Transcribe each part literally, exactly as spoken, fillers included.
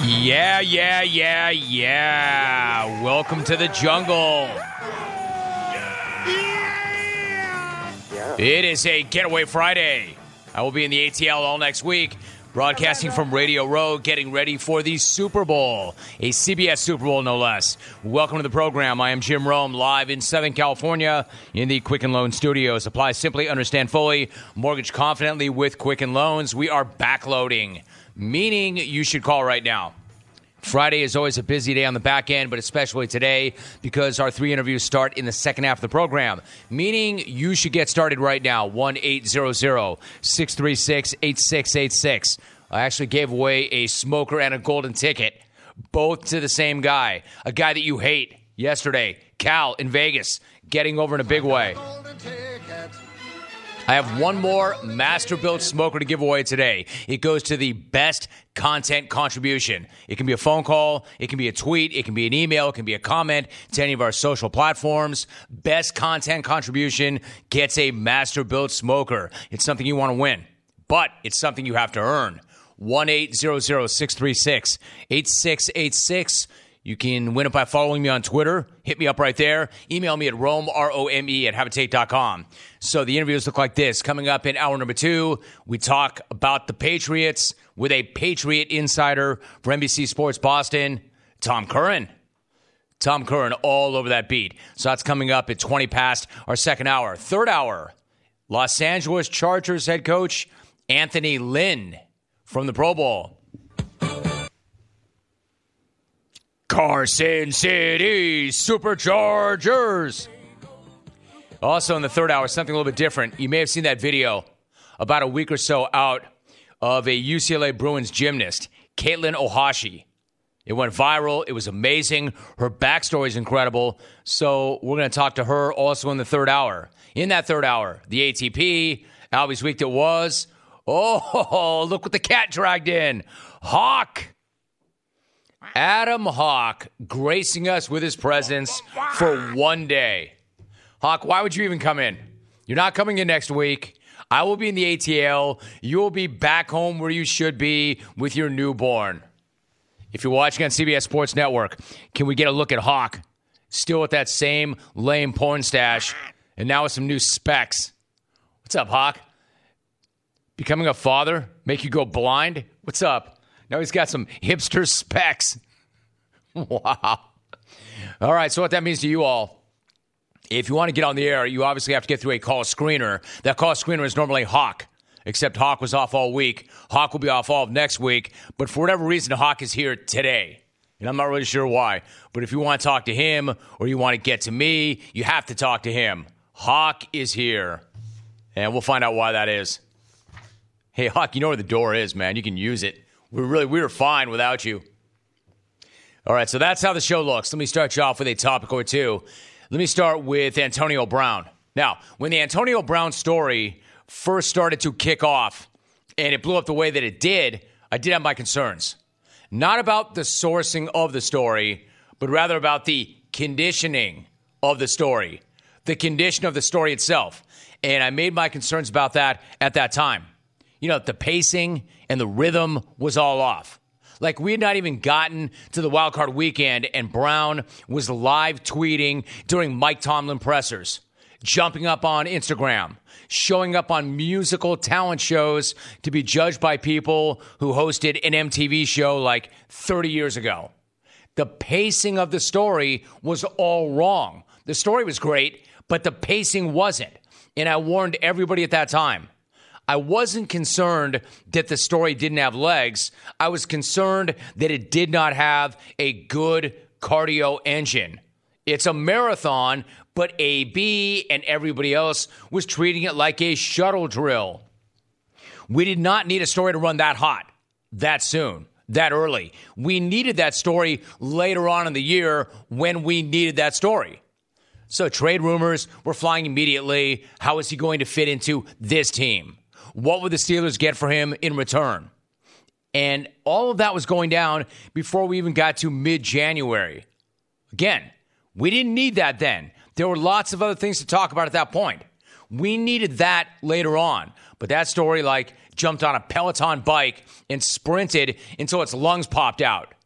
Yeah, yeah, yeah, yeah. Welcome to the jungle. It is a Getaway Friday. I will be in the A T L all next week, broadcasting from Radio Row, getting ready for the Super Bowl, a C B S Super Bowl no less. Welcome to the program. I am Jim Rome, live in Southern California in the Quicken Loan Studios. Apply simply, understand fully, mortgage confidently with Quicken Loans. We are backloading, meaning you should call right now. Friday is always a busy day on the back end, but especially today because our three interviews start in the second half of the program, meaning you should get started right now. one eight hundred, six three six, eight six eight six. I actually gave away a smoker and a golden ticket, both to the same guy, a guy that you hate yesterday, Cal in Vegas, getting over in a big way. I have one more Master-Built smoker to give away today. It goes to the best content contribution. It can be a phone call, it can be a tweet, it can be an email, it can be a comment to any of our social platforms. Best content contribution gets a Master-Built smoker. It's something you want to win, but it's something you have to earn. one eight hundred, six three six, eight six eight six. You can win it by following me on Twitter. Hit me up right there. Email me at Rome, R O M E, at habitate dot com. So the interviews look like this. Coming up in hour number two, we talk about the Patriots with a Patriot insider for N B C Sports Boston, Tom Curran. Tom Curran all over that beat. So that's coming up at twenty past our second hour. Third hour, Los Angeles Chargers head coach Anthony Lynn from the Pro Bowl. Carson City Superchargers. Also in the third hour, something a little bit different. You may have seen that video about a week or so out of a U C L A Bruins gymnast, Caitlin Ohashi. It went viral. It was amazing. Her backstory is incredible. So we're going to talk to her also in the third hour. In that third hour, the A T P, Albie's Week that was. Oh, look what the cat dragged in. Hawk. Adam Hawk gracing us with his presence for one day. Hawk, why would you even come in? You're not coming in next week. I will be in the A T L. You will be back home where you should be with your newborn. If you're watching on C B S Sports Network, can we get a look at Hawk? Still with that same lame porn stash, and now with some new specs. What's up, Hawk? Becoming a father make you go blind? What's up? Now he's got some hipster specs. Wow. All right, so what that means to you all, if you want to get on the air, you obviously have to get through a call screener. That call screener is normally Hawk, except Hawk was off all week. Hawk will be off all of next week. But for whatever reason, Hawk is here today. And I'm not really sure why. But if you want to talk to him or you want to get to me, you have to talk to him. Hawk is here. And we'll find out why that is. Hey, Hawk, you know where the door is, man. You can use it. We're really, we were fine without you. All right, so that's how the show looks. Let me start you off with a topic or two. Let me start with Antonio Brown. Now, when the Antonio Brown story first started to kick off and it blew up the way that it did, I did have my concerns. Not about the sourcing of the story, but rather about the conditioning of the story, the condition of the story itself. And I made my concerns about that at that time. You know, the pacing and the rhythm was all off. Like, we had not even gotten to the wild card weekend, and Brown was live tweeting during Mike Tomlin pressers, jumping up on Instagram, showing up on musical talent shows to be judged by people who hosted an M T V show like thirty years ago. The pacing of the story was all wrong. The story was great, but the pacing wasn't. And I warned everybody at that time. I wasn't concerned that the story didn't have legs. I was concerned that it did not have a good cardio engine. It's a marathon, but A B and everybody else was treating it like a shuttle drill. We did not need a story to run that hot, that soon, that early. We needed that story later on in the year when we needed that story. So trade rumors were flying immediately. How is he going to fit into this team? What would the Steelers get for him in return? And all of that was going down before we even got to mid-January. Again, we didn't need that then. There were lots of other things to talk about at that point. We needed that later on. But that story, like, jumped on a Peloton bike and sprinted until its lungs popped out.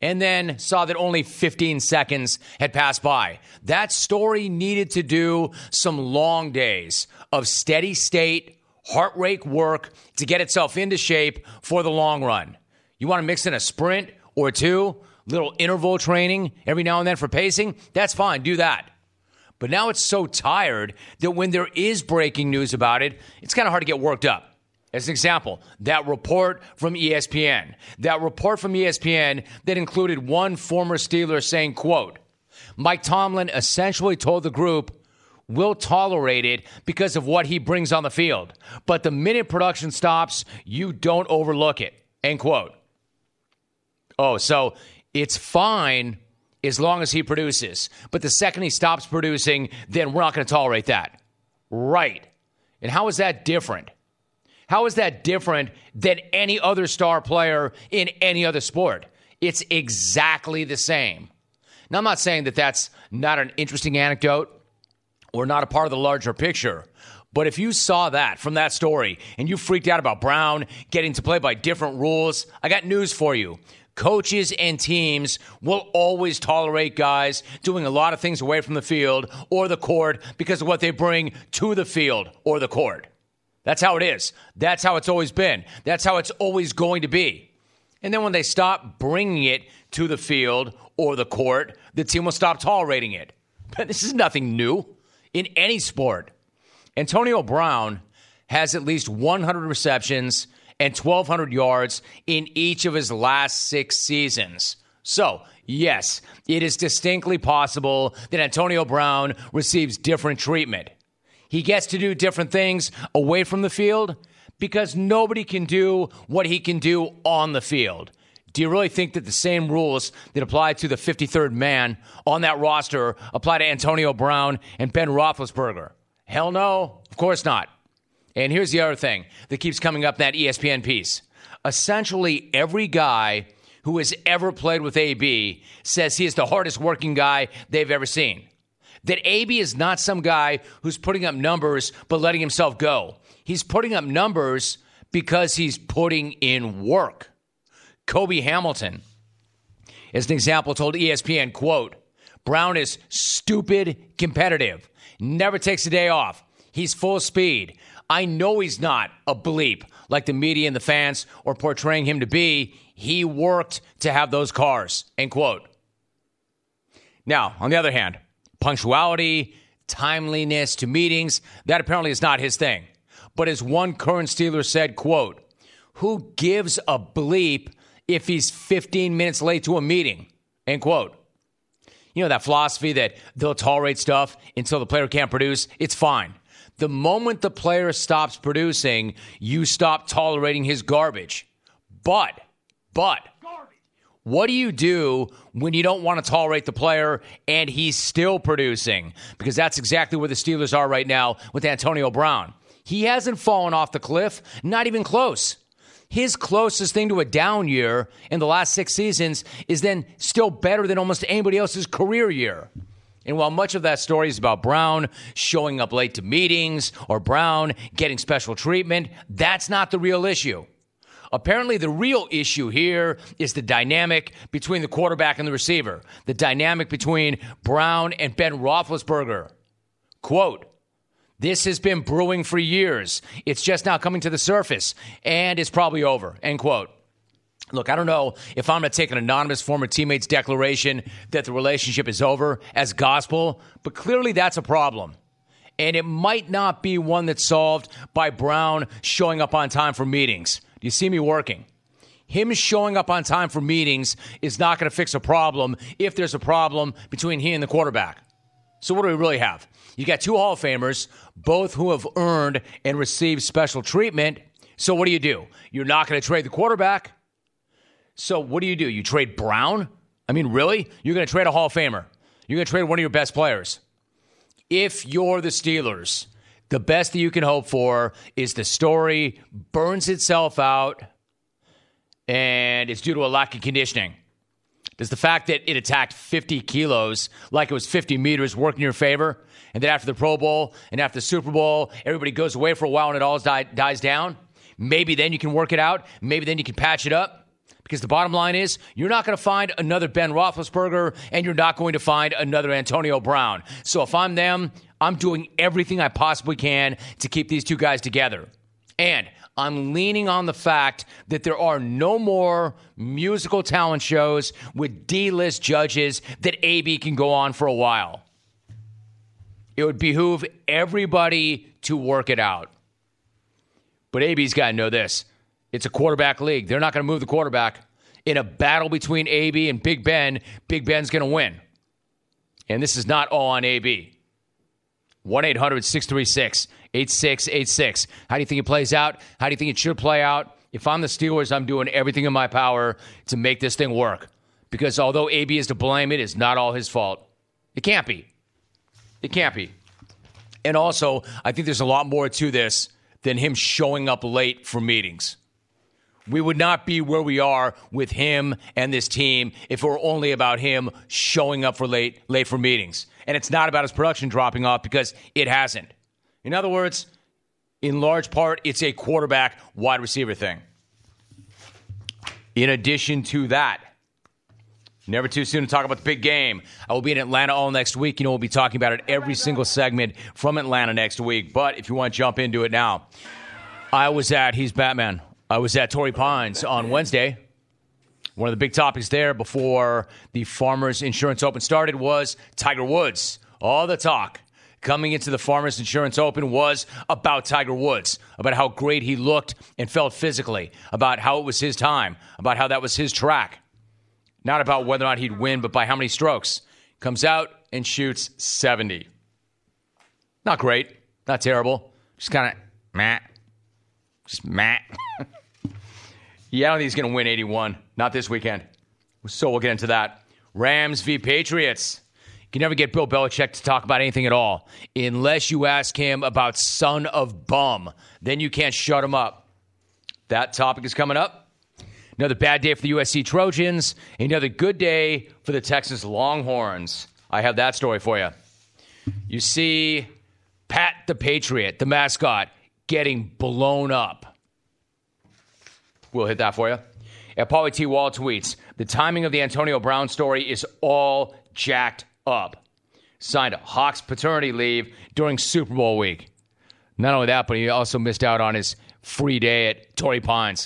and then saw that only fifteen seconds had passed by. That story needed to do some long days of steady state, heart rate work to get itself into shape for the long run. You want to mix in a sprint or two, little interval training every now and then for pacing? That's fine, do that. But now it's so tired that when there is breaking news about it, it's kind of hard to get worked up. As an example, that report from E S P N. That report from E S P N that included one former Steeler saying, quote, Mike Tomlin essentially told the group, we'll tolerate it because of what he brings on the field. But the minute production stops, you don't overlook it, end quote. Oh, so it's fine as long as he produces. But the second he stops producing, then we're not going to tolerate that. Right. And how is that different? How is that different than any other star player in any other sport? It's exactly the same. Now, I'm not saying that that's not an interesting anecdote or not a part of the larger picture, but if you saw that from that story and you freaked out about Brown getting to play by different rules, I got news for you. Coaches and teams will always tolerate guys doing a lot of things away from the field or the court because of what they bring to the field or the court. That's how it is. That's how it's always been. That's how it's always going to be. And then when they stop bringing it to the field or the court, the team will stop tolerating it. But this is nothing new in any sport. Antonio Brown has at least one hundred receptions and twelve hundred yards in each of his last six seasons. So, yes, it is distinctly possible that Antonio Brown receives different treatment. He gets to do different things away from the field because nobody can do what he can do on the field. Do you really think that the same rules that apply to the fifty-third man on that roster apply to Antonio Brown and Ben Roethlisberger? Hell no, of course not. And here's the other thing that keeps coming up in that E S P N piece. Essentially, every guy who has ever played with A B says he is the hardest working guy they've ever seen. That A B is not some guy who's putting up numbers but letting himself go. He's putting up numbers because he's putting in work. Kobe Hamilton, as an example, told E S P N, quote, Brown is stupid competitive, never takes a day off. He's full speed. I know he's not a bleep like the media and the fans are portraying him to be. He worked to have those cars, end quote. Now, on the other hand, punctuality, timeliness to meetings, that apparently is not his thing. But as one current Steeler said, quote, who gives a bleep if he's fifteen minutes late to a meeting, end quote. You know, that philosophy that they'll tolerate stuff until the player can't produce, it's fine. The moment the player stops producing, you stop tolerating his garbage. But, but, what do you do when you don't want to tolerate the player and he's still producing? Because that's exactly where the Steelers are right now with Antonio Brown. He hasn't fallen off the cliff, not even close. His closest thing to a down year in the last six seasons is then still better than almost anybody else's career year. And while much of that story is about Brown showing up late to meetings or Brown getting special treatment, that's not the real issue. Apparently, the real issue here is the dynamic between the quarterback and the receiver, the dynamic between Brown and Ben Roethlisberger. Quote, this has been brewing for years. It's just now coming to the surface, and it's probably over, end quote. Look, I don't know if I'm going to take an anonymous former teammate's declaration that the relationship is over as gospel, but clearly that's a problem. And it might not be one that's solved by Brown showing up on time for meetings. Do you see me working? Him showing up on time for meetings is not going to fix a problem if there's a problem between he and the quarterback. So what do we really have? You got two Hall of Famers, both who have earned and received special treatment. So what do you do? You're not going to trade the quarterback. So what do you do? You trade Brown? I mean, really? You're going to trade a Hall of Famer. You're going to trade one of your best players. If you're the Steelers, the best that you can hope for is the story burns itself out and it's due to a lack of conditioning. Does the fact that it attacked fifty kilos like it was fifty meters work in your favor? And then after the Pro Bowl and after the Super Bowl, everybody goes away for a while and it all die, dies down? Maybe then you can work it out. Maybe then you can patch it up. Because the bottom line is, you're not going to find another Ben Roethlisberger, and you're not going to find another Antonio Brown. So if I'm them, I'm doing everything I possibly can to keep these two guys together. And I'm leaning on the fact that there are no more musical talent shows with D-list judges that A B can go on for a while. It would behoove everybody to work it out. But A B's got to know this. It's a quarterback league. They're not going to move the quarterback. In a battle between A B and Big Ben, Big Ben's going to win. And this is not all on A B. one eight hundred six three six eight six eight six. How do you think it plays out? How do you think it should play out? If I'm the Steelers, I'm doing everything in my power to make this thing work. Because although A B is to blame, it is not all his fault. It can't be. It can't be. And also, I think there's a lot more to this than him showing up late for meetings. We would not be where we are with him and this team if it were only about him showing up for late, late for meetings. And it's not about his production dropping off, because it hasn't. In other words, in large part, it's a quarterback wide receiver thing. In addition to that, never too soon to talk about the big game. I will be in Atlanta all next week. You know, we'll be talking about it every single segment from Atlanta next week. But if you want to jump into it now, I was at, he's Batman, I was at Torrey Pines on Wednesday. One of the big topics there before the Farmers Insurance Open started was Tiger Woods. All the talk coming into the Farmers Insurance Open was about Tiger Woods, about how great he looked and felt physically, about how it was his time, about how that was his track. Not about whether or not he'd win, but by how many strokes. Comes out and shoots seventy. Not great. Not terrible. Just kind of meh. Just meh. Yeah, I don't think he's going to win eighty-one. Not this weekend. So we'll get into that. Rams v. Patriots. You can never get Bill Belichick to talk about anything at all unless you ask him about son of bum. Then you can't shut him up. That topic is coming up. Another bad day for the U S C Trojans. Another good day for the Texas Longhorns. I have that story for you. You see Pat the Patriot, the mascot, getting blown up. We'll hit that for you. At Paulie T. Wall tweets, the timing of the Antonio Brown story is all jacked up. Signed a Hawks paternity leave during Super Bowl week. Not only that, but he also missed out on his free day at Torrey Pines.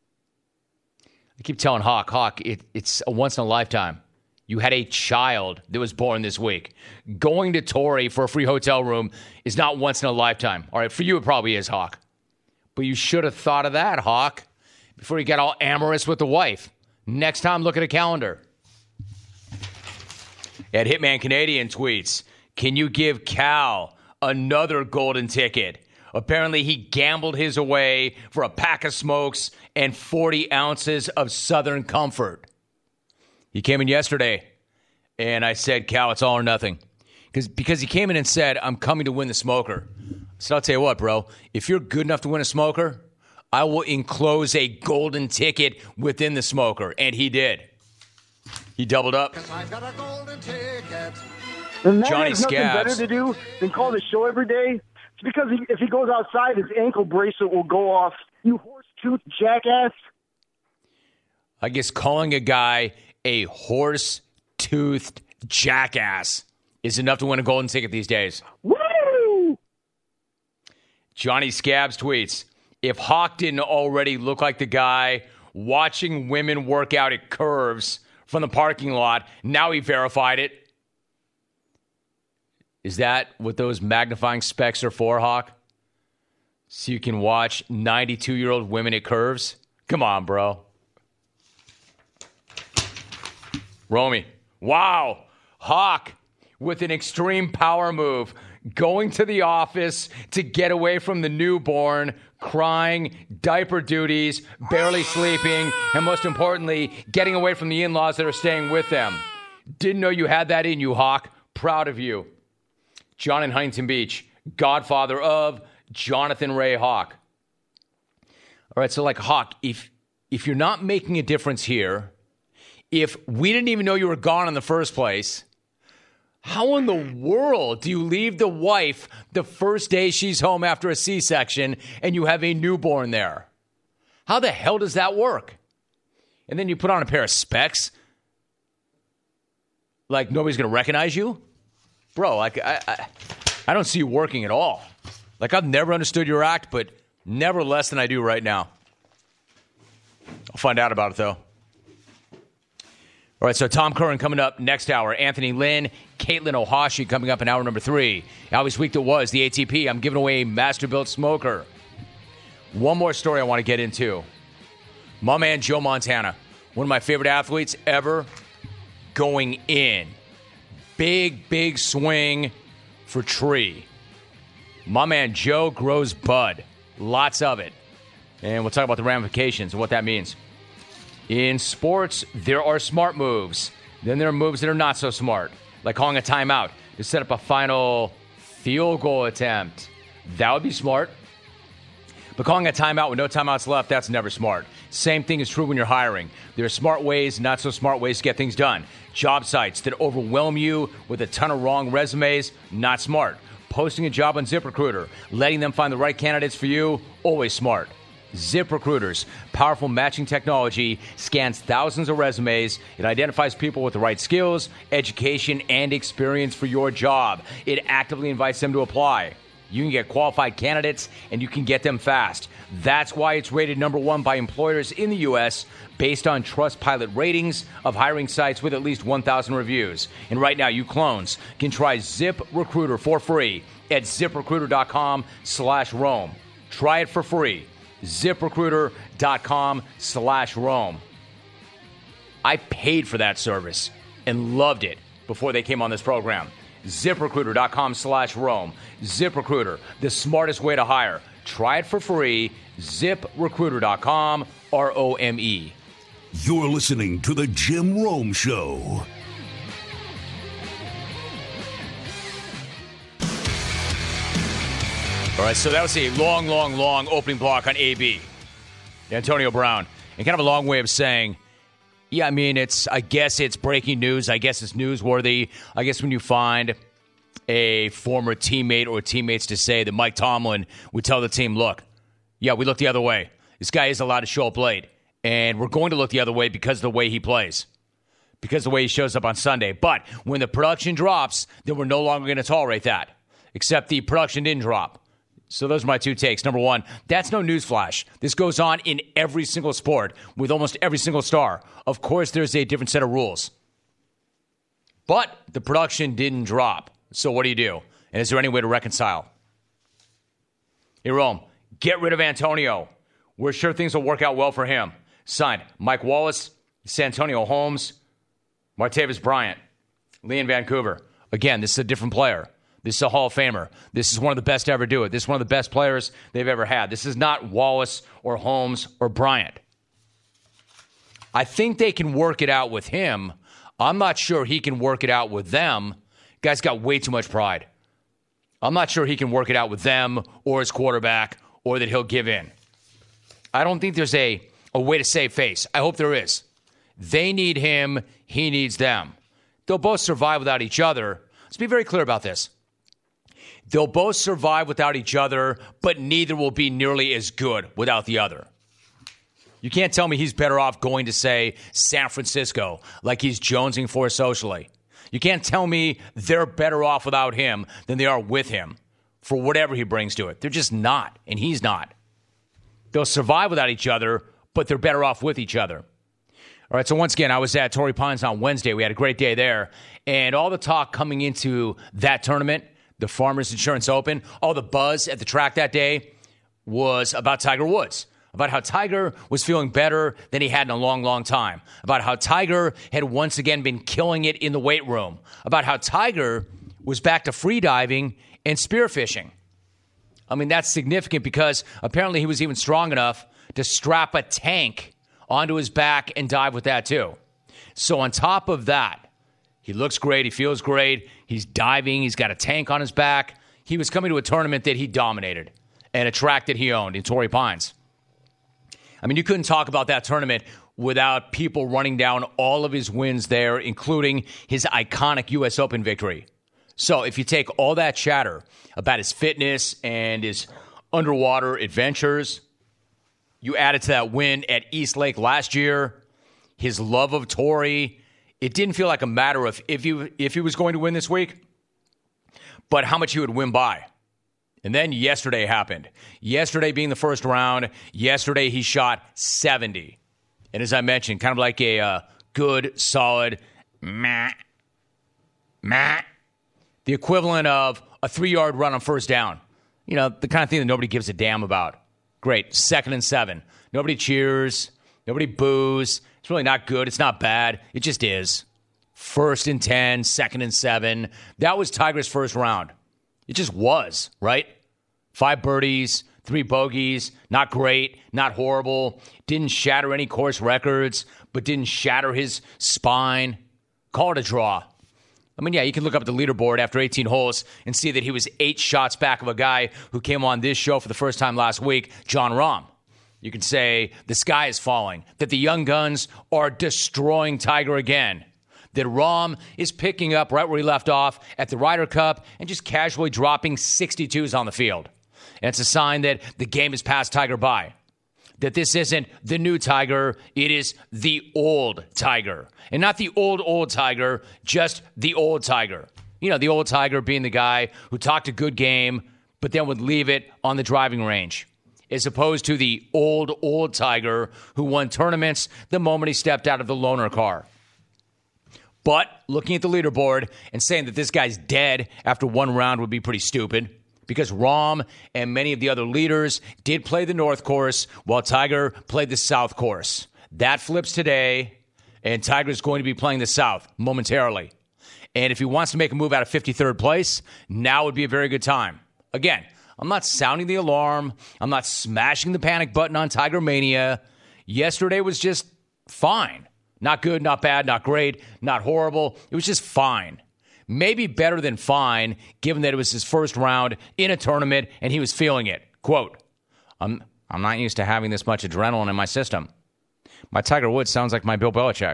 I keep telling Hawk, Hawk, it, it's a once in a lifetime. You had a child that was born this week. Going to Torrey for a free hotel room is not once in a lifetime. All right, for you it probably is, Hawk. But you should have thought of that, Hawk, before you got all amorous with the wife. Next time, look at a calendar. At Hitman Canadian tweets, can you give Cal another golden ticket? Apparently, he gambled his away for a pack of smokes and forty ounces of Southern Comfort. He came in yesterday, and I said, Cal, it's all or nothing. Because because he came in and said, I'm coming to win the smoker. So I'll tell you what, bro. If you're good enough to win a smoker, I will enclose a golden ticket within the smoker. And he did. He doubled up. I got a golden ticket. And that Johnny has nothing Scabs. better to do than call the show every day. It's because he, if he goes outside, his ankle bracelet will go off. You horse-toothed jackass. I guess calling a guy a horse-toothed jackass is enough to win a golden ticket these days. Woo! Johnny Scabs tweets, if Hawk didn't already look like the guy watching women work out at Curves from the parking lot, now he verified it. Is that what those magnifying specs are for, Hawk? So you can watch ninety-two-year-old women at Curves? Come on, bro. Romy. Wow. Hawk with an extreme power move, going to the office to get away from the newborn, crying, diaper duties, barely sleeping, and most importantly, getting away from the in-laws that are staying with them. Didn't know you had that in you, Hawk. Proud of you. John in Huntington Beach, godfather of Jonathan Ray Hawk. All right, so like Hawk, if if you're not making a difference here, if we didn't even know you were gone in the first place, how in the world do you leave the wife the first day she's home after a C-section and you have a newborn there? How the hell does that work? and then you put on a pair of specs, like nobody's going to recognize you? Bro, like, I, I, I don't see you working at all. Like, I've never understood your act, but never less than I do right now. I'll find out about it, though. All right, so Tom Curran coming up next hour. Anthony Lynn, Caitlin Ohashi coming up in hour number three. Always week that was, the A T P. I'm giving away a Masterbuilt smoker. One more story I want to get into. My man Joe Montana, one of my favorite athletes ever, going in. Big, big swing for Tree. My man Joe grows bud. Lots of it. And we'll talk about the ramifications and what that means. In sports, there are smart moves. Then there are moves that are not so smart, like calling a timeout to set up a final field goal attempt. That would be smart. But calling a timeout with no timeouts left, that's never smart. Same thing is true when you're hiring. There are smart ways, not so smart ways to get things done. Job sites that overwhelm you with a ton of wrong resumes, not smart. Posting a job on ZipRecruiter, letting them find the right candidates for you, always smart. ZipRecruiter's powerful matching technology scans thousands of resumes. It identifies people with the right skills, education, and experience for your job. It actively invites them to apply. You can get qualified candidates, and you can get them fast. That's why it's rated number one by employers in the U S based on Trustpilot ratings of hiring sites with at least one thousand reviews. And right now, you clones can try ZipRecruiter for free at ZipRecruiter.com slash Rome. Try it for free. ZipRecruiter.com slash Rome. I paid for that service and loved it before they came on this program. ZipRecruiter.com slash Rome. ZipRecruiter, the smartest way to hire. Try it for free. ZipRecruiter.com, R O M E. You're listening to The Jim Rome Show. All right, so that was a long, long, long opening block on A B, Antonio Brown. And kind of a long way of saying, yeah, I mean, it's, I guess it's breaking news. I guess it's newsworthy. I guess when you find a former teammate or teammates to say that Mike Tomlin would tell the team, look, yeah, we look the other way. This guy is allowed to show up late. And we're going to look the other way because of the way he plays. Because of the way he shows up on Sunday. But when the production drops, then we're no longer going to tolerate that. Except the production didn't drop. So those are my two takes. Number one, that's no newsflash. This goes on in every single sport with almost every single star. Of course, there's a different set of rules. But the production didn't drop. So what do you do? And is there any way to reconcile? Hey, Rome, get rid of Antonio. We're sure things will work out well for him. Signed, Mike Wallace, Santonio Holmes, Martavis Bryant, Lee in Vancouver. Again, this is a different player. This is a Hall of Famer. This is one of the best to ever do it. This is one of the best players they've ever had. This is not Wallace or Holmes or Bryant. I think they can work it out with him. I'm not sure he can work it out with them. Guy's got way too much pride. I'm not sure he can work it out with them or his quarterback or that he'll give in. I don't think there's a, a way to save face. I hope there is. They need him. He needs them. They'll both survive without each other. Let's be very clear about this. They'll both survive without each other, but neither will be nearly as good without the other. You can't tell me he's better off going to, say, San Francisco, like he's jonesing for socially. You can't tell me they're better off without him than they are with him for whatever he brings to it. They're just not, and he's not. They'll survive without each other, but they're better off with each other. All right, so once again, I was at Torrey Pines on Wednesday. We had a great day there. And all the talk coming into that tournament, the Farmers Insurance Open, all the buzz at the track that day was about Tiger Woods, about how Tiger was feeling better than he had in a long, long time, about how Tiger had once again been killing it in the weight room, about how Tiger was back to free diving and spearfishing. I mean, that's significant because apparently he was even strong enough to strap a tank onto his back and dive with that too. So on top of that, he looks great. He feels great. He's diving. He's got a tank on his back. He was coming to a tournament that he dominated and a track that he owned in Torrey Pines. I mean, you couldn't talk about that tournament without people running down all of his wins there, including his iconic U S Open victory. So if you take all that chatter about his fitness and his underwater adventures, you add it to that win at East Lake last year, his love of Torrey. It didn't feel like a matter of if he, if he was going to win this week, but how much he would win by. And then yesterday happened. Yesterday being the first round, yesterday he shot seventy. And as I mentioned, kind of like a uh, good, solid, meh, meh. The equivalent of a three-yard run on first down. You know, the kind of thing that nobody gives a damn about. Great, second and seven. Nobody cheers. Nobody boos. It's really not good. It's not bad. It just is. First and ten, second and seven. That was Tiger's first round. It just was, right? Five birdies, three bogeys. Not great, not horrible. Didn't shatter any course records, but didn't shatter his spine. Call it a draw. I mean, yeah, you can look up at the leaderboard after eighteen holes and see that he was eight shots back of a guy who came on this show for the first time last week, Jon Rahm. You can say the sky is falling, that the young guns are destroying Tiger again, that Rahm is picking up right where he left off at the Ryder Cup and just casually dropping sixty-twos on the field. And it's a sign that the game has passed Tiger by. That this isn't the new Tiger, it is the old Tiger. And not the old, old Tiger, just the old Tiger. You know, the old Tiger being the guy who talked a good game, but then would leave it on the driving range. As opposed to the old, old Tiger who won tournaments the moment he stepped out of the loaner car. But looking at the leaderboard and saying that this guy's dead after one round would be pretty stupid. Because Rahm and many of the other leaders did play the North Course while Tiger played the South Course. That flips today, and Tiger's going to be playing the South momentarily. And if he wants to make a move out of fifty-third place, now would be a very good time. Again, I'm not sounding the alarm. I'm not smashing the panic button on Tiger Mania. Yesterday was just fine. Not good, not bad, not great, not horrible. It was just fine. Maybe better than fine, given that it was his first round in a tournament and he was feeling it. Quote, I'm, I'm not used to having this much adrenaline in my system. My Tiger Woods sounds like my Bill Belichick.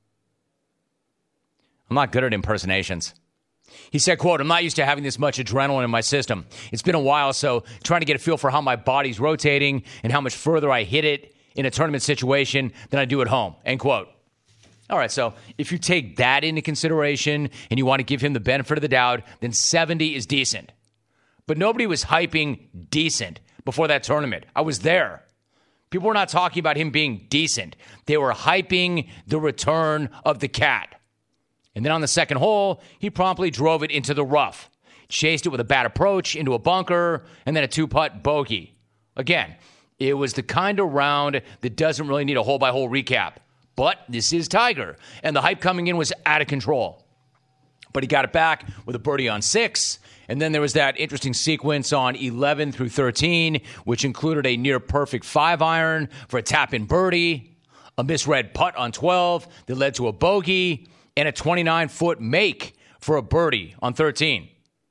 I'm not good at impersonations. He said, quote, I'm not used to having this much adrenaline in my system. It's been a while, so trying to get a feel for how my body's rotating and how much further I hit it in a tournament situation than I do at home, end quote. All right, so if you take that into consideration and you want to give him the benefit of the doubt, then seventy is decent. But nobody was hyping decent before that tournament. I was there. People were not talking about him being decent. They were hyping the return of the cat. And then on the second hole, he promptly drove it into the rough, chased it with a bad approach into a bunker, and then a two-putt bogey. Again, it was the kind of round that doesn't really need a hole-by-hole recap. But this is Tiger, and the hype coming in was out of control. But he got it back with a birdie on six, and then there was that interesting sequence on eleven through thirteen, which included a near-perfect five-iron for a tap-in birdie, a misread putt on twelve that led to a bogey, and a twenty-nine-foot make for a birdie on thirteen.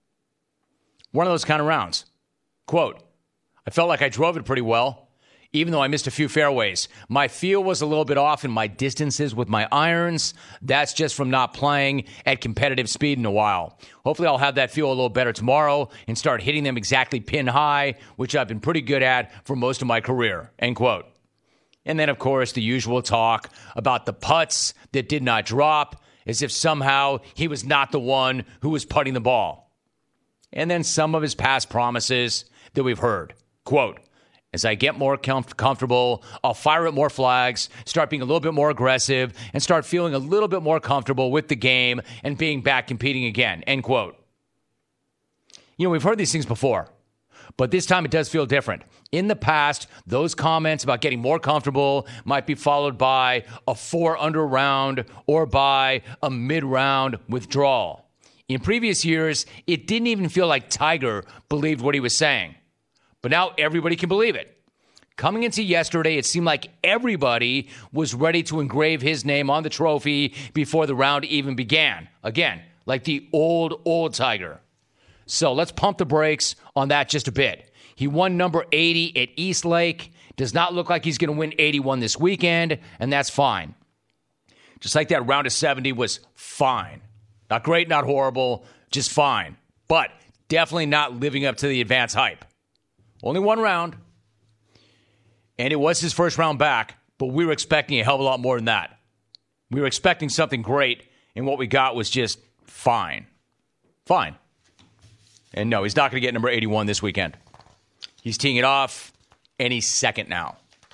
One of those kind of rounds. Quote, I felt like I drove it pretty well. Even though I missed a few fairways. My feel was a little bit off in my distances with my irons. That's just from not playing at competitive speed in a while. Hopefully I'll have that feel a little better tomorrow and start hitting them exactly pin high, which I've been pretty good at for most of my career, end quote. And then, of course, the usual talk about the putts that did not drop, as if somehow he was not the one who was putting the ball. And then some of his past promises that we've heard. Quote, as I get more comf- comfortable, I'll fire at more flags, start being a little bit more aggressive, and start feeling a little bit more comfortable with the game and being back competing again, end quote. You know, we've heard these things before, but this time it does feel different. In the past, those comments about getting more comfortable might be followed by a four-under round or by a mid-round withdrawal. In previous years, it didn't even feel like Tiger believed what he was saying. But now everybody can believe it. Coming into yesterday, it seemed like everybody was ready to engrave his name on the trophy before the round even began. Again, like the old, old Tiger. So let's pump the brakes on that just a bit. He won number eighty at East Lake. Does not look like he's going to win eighty-one this weekend, and that's fine. Just like that round of seventy was fine. Not great, not horrible, just fine. But definitely not living up to the advance hype. Only one round, and it was his first round back, but we were expecting a hell of a lot more than that. We were expecting something great, and what we got was just fine. Fine. And no, he's not going to get number eighty-one this weekend. He's teeing it off, and he's second now.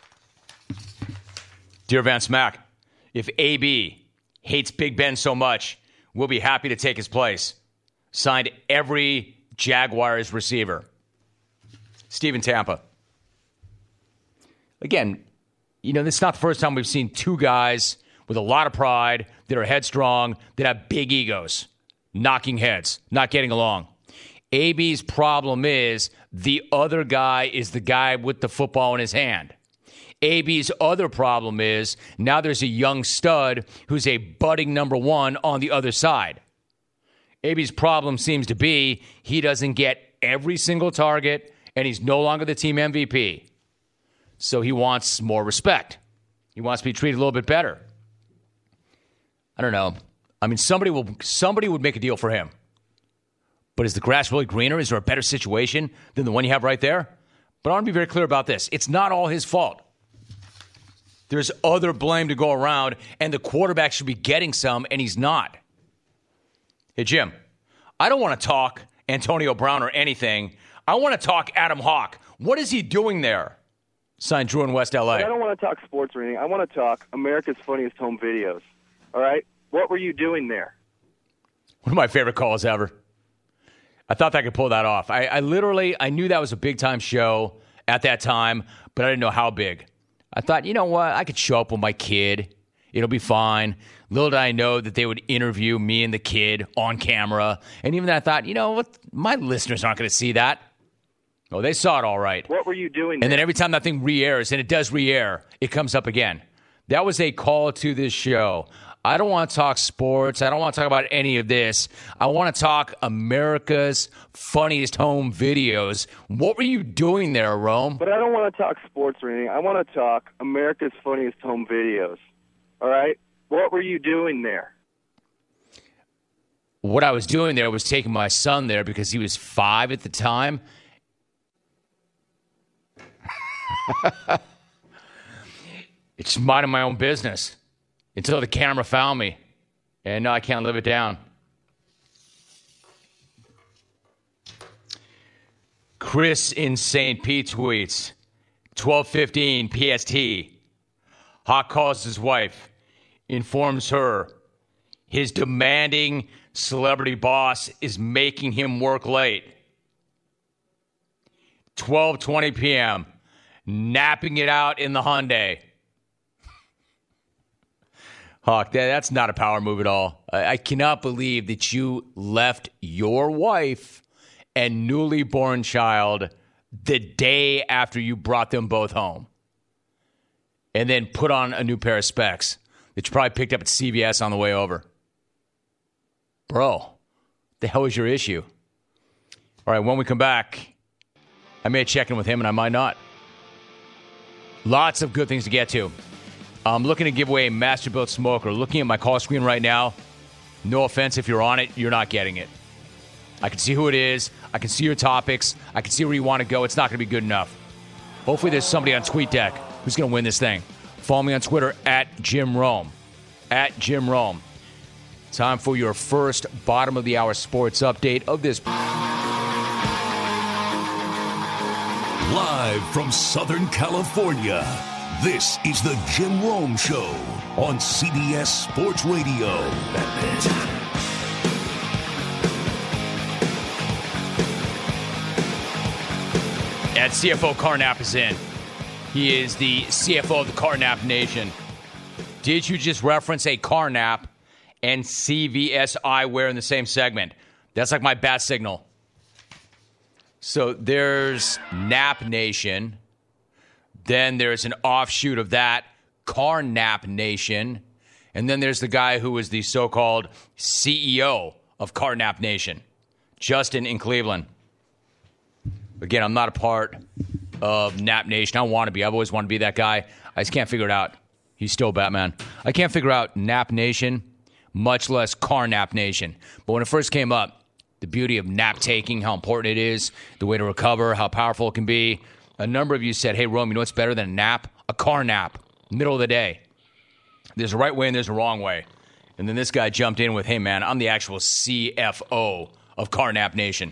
Dear Van Smack, if A B hates Big Ben so much, we'll be happy to take his place. Signed every Jaguars receiver. Steven Tampa. Again, you know, this is not the first time we've seen two guys with a lot of pride that are headstrong, that have big egos, knocking heads, not getting along. A B's problem is the other guy is the guy with the football in his hand. A B's other problem is now there's a young stud who's a budding number one on the other side. A B's problem seems to be he doesn't get every single target, and he's no longer the team M V P. So he wants more respect. He wants to be treated a little bit better. I don't know. I mean, somebody will somebody would make a deal for him. But is the grass really greener? Is there a better situation than the one you have right there? But I want to be very clear about this. It's not all his fault. There's other blame to go around, and the quarterback should be getting some, and he's not. Hey, Jim, I don't want to talk Antonio Brown or anything. I want to talk Adam Hawk. What is he doing there? Signed Drew in West L A. I don't want to talk sports or anything. I want to talk America's Funniest Home Videos. All right? What were you doing there? One of my favorite calls ever. I thought I could pull that off. I, I literally, I knew that was a big-time show at that time, but I didn't know how big. I thought, you know what? I could show up with my kid. It'll be fine. Little did I know that they would interview me and the kid on camera. And even then I thought, you know what? My listeners aren't going to see that. Oh, they saw it all right. What were you doing And there? then every time that thing re-airs, and it does re-air, it comes up again. That was a call to this show. I don't want to talk sports. I don't want to talk about any of this. I want to talk America's Funniest Home Videos. What were you doing there, Rome? But I don't want to talk sports or anything. I want to talk America's Funniest Home Videos. All right? What were you doing there? What I was doing there was taking my son there because he was five at the time. It's minding my own business until the camera found me. And no, I can't live it down. Chris in Saint Pete tweets, twelve fifteen P S T. Hawk calls his wife, informs her his demanding celebrity boss is making him work late. twelve twenty p.m., napping it out in the Hyundai. Hawk, that, that's not a power move at all. I, I cannot believe that you left your wife and newly born child the day after you brought them both home and then put on a new pair of specs that you probably picked up at C V S on the way over. Bro, the hell is your issue? All right, when we come back, I may check in with him and I might not. Lots of good things to get to. I'm looking to give away a Masterbuilt smoker. Looking at my call screen right now, no offense if you're on it, you're not getting it. I can see who it is. I can see your topics. I can see where you want to go. It's not going to be good enough. Hopefully there's somebody on TweetDeck who's going to win this thing. Follow me on Twitter at Jim Rome. At Jim Rome. Time for your first bottom of the hour sports update of this. Live from Southern California, this is the Jim Rome Show on C B S Sports Radio. At C F O Carnap is in. He is the C F O of the Carnap Nation. Did you just reference a Carnap and C V S eyewear in the same segment? That's like my bat signal. So there's Nap Nation. Then there's an offshoot of that, Carnap Nation. And then there's the guy who is the so-called C E O of Carnap Nation, Justin in Cleveland. Again, I'm not a part of Nap Nation. I don't want to be. I've always wanted to be that guy. I just can't figure it out. He's still Batman. I can't figure out Nap Nation, much less Carnap Nation. But when it first came up, the beauty of nap taking, how important it is, the way to recover, how powerful it can be. A number of you said, hey, Rome, you know what's better than a nap? A car nap, middle of the day. There's a right way and there's a wrong way. And then this guy jumped in with, hey, man, I'm the actual C F O of Carnap Nation.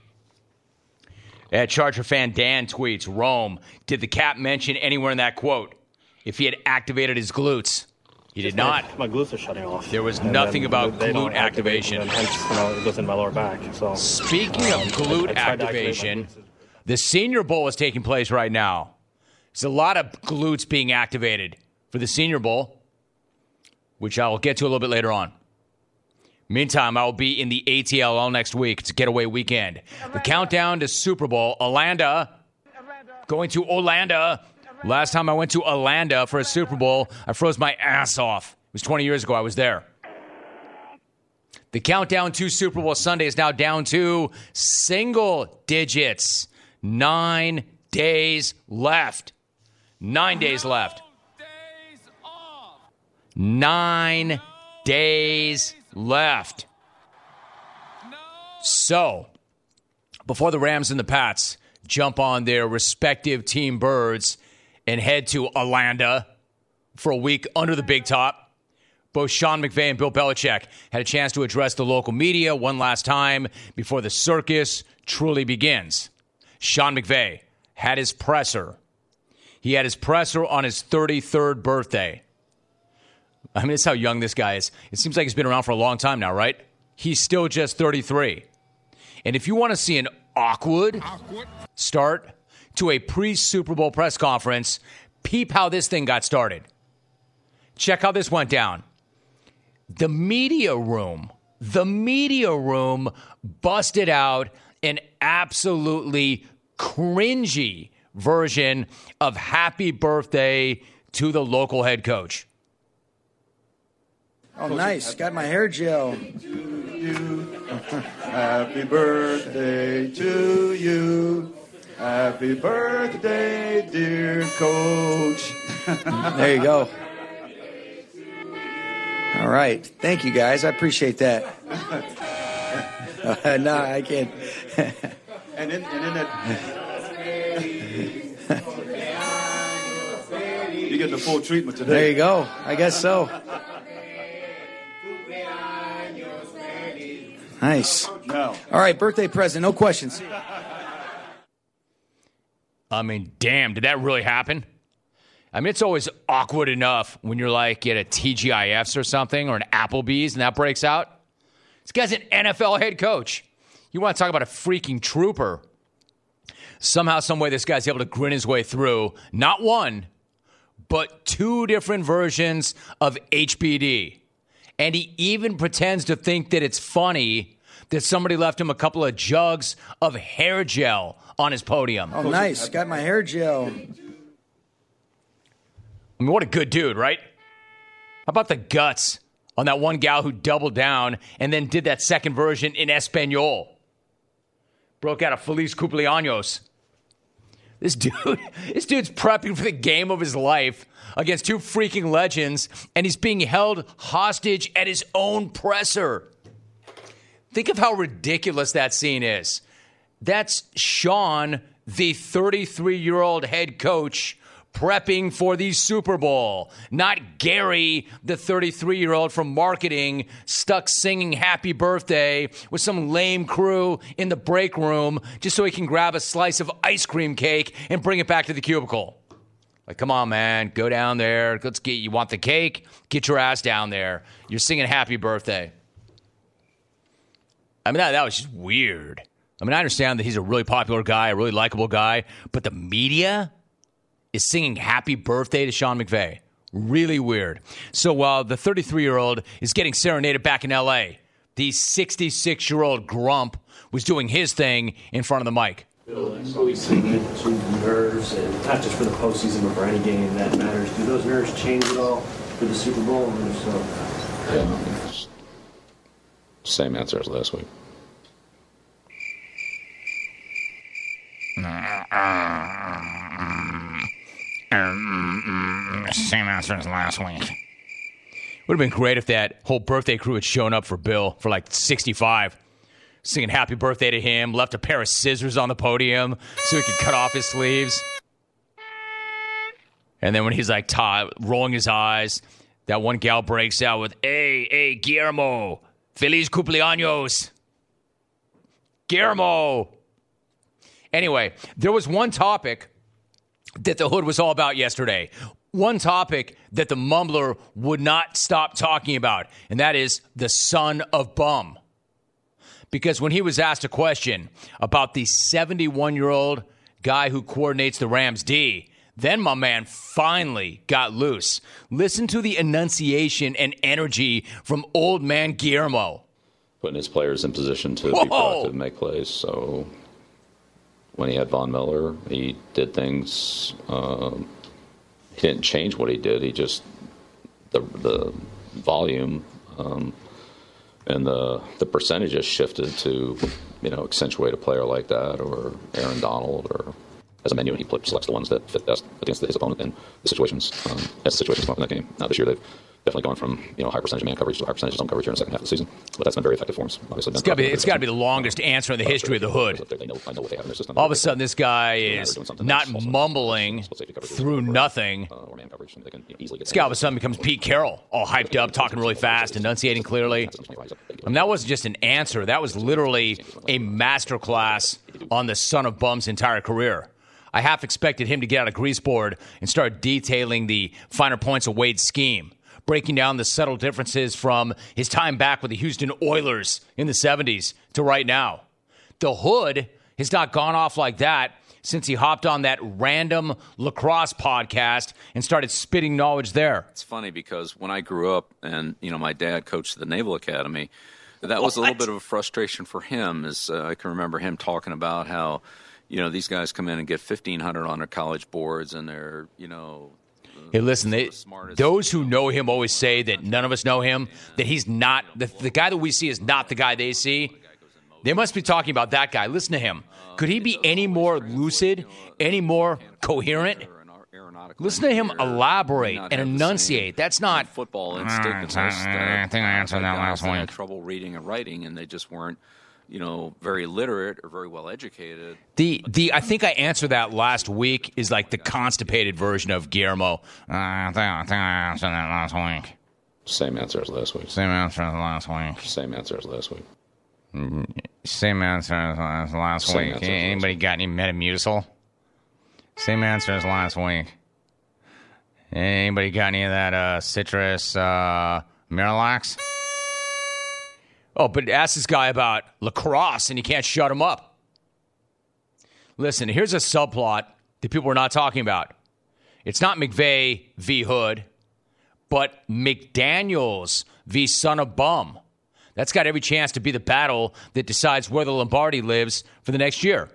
At Charger fan Dan tweets, Rome, did the Cap mention anywhere in that quote if he had activated his glutes? He did not. My, my glutes are shutting off. There was nothing about glute activation. And hence, you know, it goes in my lower back. So, speaking um, of glute activation, the Senior Bowl is taking place right now. There's a lot of glutes being activated for the Senior Bowl, which I will get to a little bit later on. Meantime, I will be in the A T L all next week. It's a getaway weekend. The countdown to Super Bowl. Orlando. Going to Orlando. Last time I went to Orlando for a Super Bowl, I froze my ass off. It was twenty years ago I was there. The countdown to Super Bowl Sunday is now down to single digits. Nine days left. Nine days left. Nine days left. So, before the Rams and the Pats jump on their respective team birds and head to Orlando for a week under the big top, both Sean McVay and Bill Belichick had a chance to address the local media one last time before the circus truly begins. Sean McVay had his presser. He had his presser on his thirty-third birthday. I mean, it's how young this guy is. It seems like he's been around for a long time now, right? He's still just thirty-three. And if you want to see an awkward start to a pre-Super Bowl press conference, peep how this thing got started. Check how this went down. The media room, the media room busted out an absolutely cringy version of Happy Birthday to the local head coach. Oh, nice. Got my hair gel. Happy birthday to you. Happy birthday, dear coach. There you go. All right. Thank you, guys. I appreciate that. Uh, no, I can't. and then, and then that. You get the full treatment today. There you go. I guess so. Nice. No. All right, birthday present. No questions. I mean, damn, did that really happen? I mean, it's always awkward enough when you're like at a T G I F's or something or an Applebee's and that breaks out. This guy's an N F L head coach. You want to talk about a freaking trooper. Somehow, some way, this guy's able to grin his way through not one, but two different versions of H B D. And he even pretends to think that it's funny that somebody left him a couple of jugs of hair gel on his podium. Oh, nice. Got my hair gel. I mean, what a good dude, right? How about the guts on that one gal who doubled down and then did that second version in Espanol? Broke out a Feliz Cumpleaños. This dude, this dude's prepping for the game of his life against two freaking legends, and he's being held hostage at his own presser. Think of how ridiculous that scene is. That's Sean, the thirty-three-year-old head coach, prepping for the Super Bowl. Not Gary, the thirty-three-year-old from marketing, stuck singing happy birthday with some lame crew in the break room just so he can grab a slice of ice cream cake and bring it back to the cubicle. Like, come on, man, go down there. Let's get, you want the cake? Get your ass down there. You're singing happy birthday. I mean, that, that was just weird. I mean, I understand that he's a really popular guy, a really likable guy, but the media is singing happy birthday to Sean McVay. Really weird. So while the thirty-three-year-old is getting serenaded back in L A, the sixty-six-year-old grump was doing his thing in front of the mic. Bill, releasing it to nerves, and not just for the postseason, but for any game that matters. Do those nerves change at all for the Super Bowl? Or so? Yeah, same answer as last week. Same answer as last week. Would have been great if that whole birthday crew had shown up for Bill for like sixty-five. Singing happy birthday to him, left a pair of scissors on the podium so he could cut off his sleeves. And then when he's like t- rolling his eyes, That one gal breaks out with, hey, hey, Guillermo, feliz cumpleaños. Guillermo. Anyway, there was one topic that the Hood was all about yesterday. One topic that the Mumbler would not stop talking about, and that is the son of bum. Because when he was asked a question about the seventy-one-year-old guy who coordinates the Rams D, then my man finally got loose. Listen to the enunciation and energy from old man Guillermo. Putting his players in position to Whoa. be productive and make plays. So when he had Von Miller, he did things. Um, he didn't change what he did. He just the the volume um, and the the percentages shifted to you know accentuate a player like that, or Aaron Donald, or as a menu, and he selects the ones that fit best against his opponent in the situations um, as the situations come up in that game. Now this year they've definitely gone from you know high percentage of man coverage to high percentage of zone coverage here in the second half of the season, but that's been very effective for him. Obviously, it's got to be it's got to be the longest answer in the history of the Hood. All of a sudden, this guy is not mumbling through nothing. This guy all of a sudden becomes Pete Carroll, all hyped up, talking really fast, enunciating clearly. And that wasn't just an answer; that was literally a masterclass on the son of bum's entire career. I half expected him to get out of greaseboard and start detailing the finer points of Wade's scheme, breaking down the subtle differences from his time back with the Houston Oilers in the seventies to right now. The Hood has not gone off like that since he hopped on that random lacrosse podcast and started spitting knowledge there. It's funny because when I grew up and, you know, my dad coached the Naval Academy, that was what? a little bit of a frustration for him. Is uh, I can remember him talking about how, you know, these guys come in and get fifteen hundred on their college boards and they're, you know, Hey, listen, they, those who know him always say that none of us know him, that he's not, the, the guy that we see is not the guy they see. They must be talking about that guy. Listen to him. Could he be any more lucid, any more coherent? Listen to him elaborate and enunciate. That's not football instinct. I think I answered that last one. week. Trouble reading and writing, and they just weren't, you know, very literate or very well educated. The the I think I answered that last week is like the constipated version of Guillermo. Uh, I, think, I think I answered that last week. Same answer as last week. Same answer as last week. Same answer as last week. Mm-hmm. Same answer as last Same week. answer as Anybody last got any Metamucil? Same answer as last week. Anybody got any of that uh, citrus uh, Miralax? Oh, but ask this guy about lacrosse, and you can't shut him up. Listen, here's a subplot that people are not talking about. It's not McVay v. Hood, but McDaniels v. Son of Bum. That's got every chance to be the battle that decides where the Lombardi lives for the next year.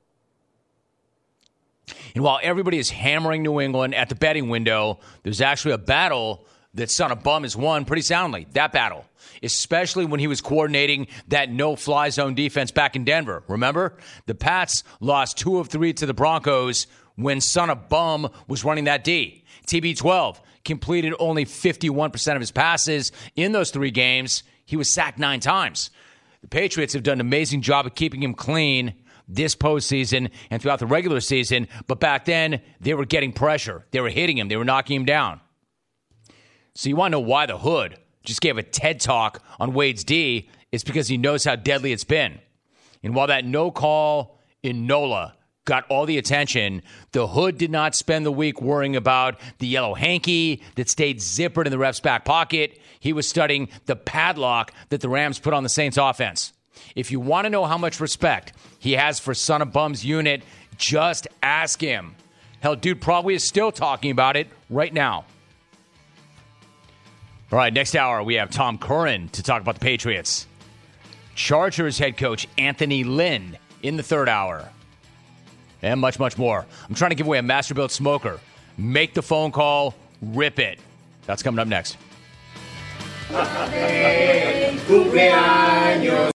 And while everybody is hammering New England at the betting window, there's actually a battle that Son of Bum has won pretty soundly. That battle. Especially when he was coordinating that no-fly zone defense back in Denver. Remember? The Pats lost two of three to the Broncos when Son of Bum was running that D. T B twelve completed only fifty-one percent of his passes in those three games. He was sacked nine times. The Patriots have done an amazing job of keeping him clean this postseason and throughout the regular season. But back then, they were getting pressure. They were hitting him. They were knocking him down. So you want to know why the Hood just gave a TED Talk on Wade's D? It's because he knows how deadly it's been. And while that no call in NOLA got all the attention, the Hood did not spend the week worrying about the yellow hanky that stayed zippered in the ref's back pocket. He was studying the padlock that the Rams put on the Saints offense. If you want to know how much respect he has for Son of Bum's unit, just ask him. Hell, dude probably is still talking about it right now. All right, next hour, we have Tom Curran to talk about the Patriots. Chargers head coach Anthony Lynn in the third hour. And much, much more. I'm trying to give away a Masterbuilt smoker. Make the phone call, rip it. That's coming up next.